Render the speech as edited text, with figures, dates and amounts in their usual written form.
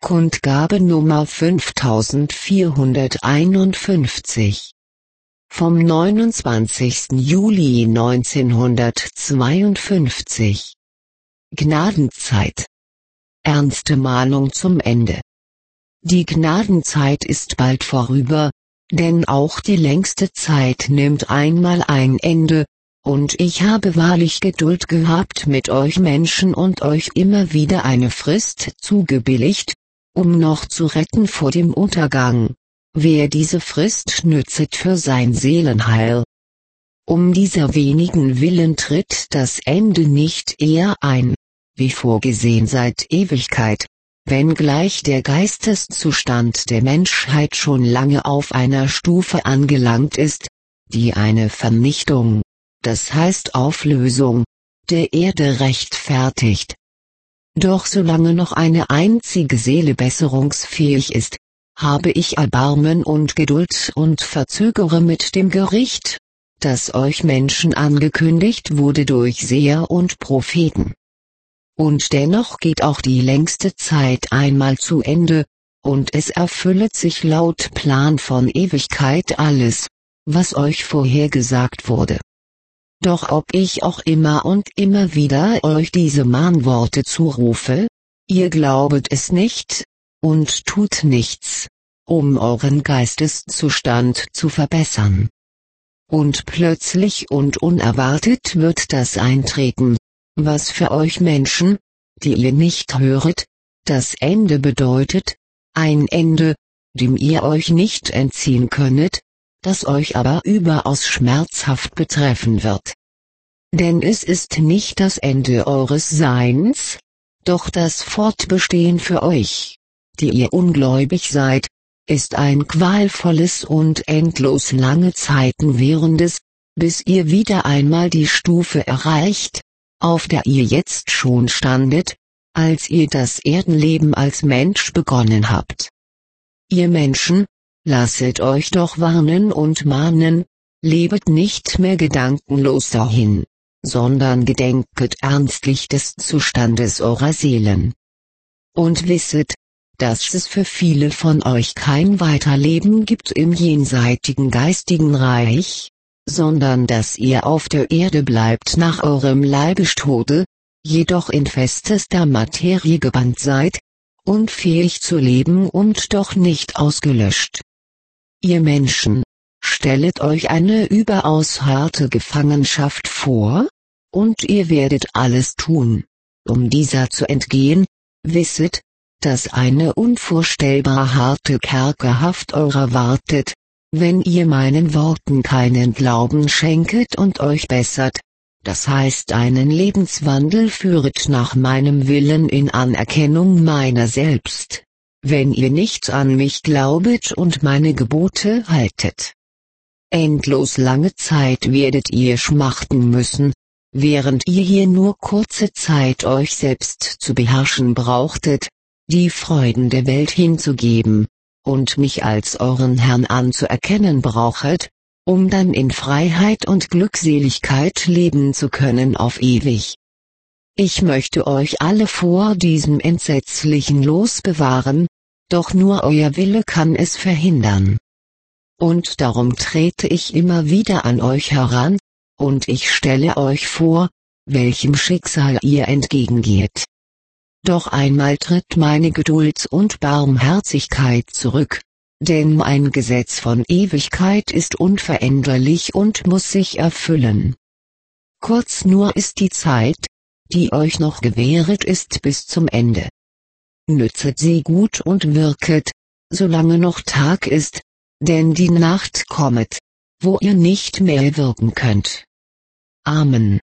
Kundgabe Nummer 5451. Vom 29. Juli 1952. Gnadenzeit. Ernste Mahnung zum Ende. Die Gnadenzeit ist bald vorüber, denn auch die längste Zeit nimmt einmal ein Ende, und ich habe wahrlich Geduld gehabt mit euch Menschen und euch immer wieder eine Frist zugebilligt, um noch zu retten vor dem Untergang, wer diese Frist nützet für sein Seelenheil. Um dieser wenigen Willen tritt das Ende nicht eher ein, wie vorgesehen seit Ewigkeit, wenngleich der Geisteszustand der Menschheit schon lange auf einer Stufe angelangt ist, die eine Vernichtung, das heißt Auflösung, der Erde rechtfertigt. Doch solange noch eine einzige Seele besserungsfähig ist, habe ich Erbarmen und Geduld und verzögere mit dem Gericht, das euch Menschen angekündigt wurde durch Seher und Propheten. Und dennoch geht auch die längste Zeit einmal zu Ende, und es erfüllet sich laut Plan von Ewigkeit alles, was euch vorhergesagt wurde. Doch ob ich auch immer und immer wieder euch diese Mahnworte zurufe, ihr glaubet es nicht, und tut nichts, um euren Geisteszustand zu verbessern. Und plötzlich und unerwartet wird das eintreten, was für euch Menschen, die ihr nicht höret, das Ende bedeutet, ein Ende, dem ihr euch nicht entziehen könnet, das euch aber überaus schmerzhaft betreffen wird. Denn es ist nicht das Ende eures Seins, doch das Fortbestehen für euch, die ihr ungläubig seid, ist ein qualvolles und endlos lange Zeiten währendes, bis ihr wieder einmal die Stufe erreicht, auf der ihr jetzt schon standet, als ihr das Erdenleben als Mensch begonnen habt. Ihr Menschen, lasset euch doch warnen und mahnen, lebet nicht mehr gedankenlos dahin, sondern gedenket ernstlich des Zustandes eurer Seelen. Und wisset, dass es für viele von euch kein Weiterleben gibt im jenseitigen geistigen Reich, sondern dass ihr auf der Erde bleibt nach eurem Leibestode, jedoch in festester Materie gebannt seid, unfähig zu leben und doch nicht ausgelöscht. Ihr Menschen, stellet euch eine überaus harte Gefangenschaft vor, und ihr werdet alles tun, um dieser zu entgehen. Wisset, dass eine unvorstellbar harte Kerkerhaft eurer wartet, wenn ihr meinen Worten keinen Glauben schenket und euch bessert, das heißt einen Lebenswandel führet nach meinem Willen in Anerkennung meiner selbst, wenn ihr nicht an mich glaubet und meine Gebote haltet. Endlos lange Zeit werdet ihr schmachten müssen, während ihr hier nur kurze Zeit euch selbst zu beherrschen brauchtet, die Freuden der Welt hinzugeben, und mich als euren Herrn anzuerkennen brauchet, um dann in Freiheit und Glückseligkeit leben zu können auf ewig. Ich möchte euch alle vor diesem entsetzlichen Los bewahren, doch nur euer Wille kann es verhindern. Und darum trete ich immer wieder an euch heran, und ich stelle euch vor, welchem Schicksal ihr entgegengeht. Doch einmal tritt meine Geduld und Barmherzigkeit zurück, denn mein Gesetz von Ewigkeit ist unveränderlich und muss sich erfüllen. Kurz nur ist die Zeit, die euch noch gewähret ist bis zum Ende. Nützet sie gut und wirket, solange noch Tag ist, denn die Nacht kommet, wo ihr nicht mehr wirken könnt. Amen.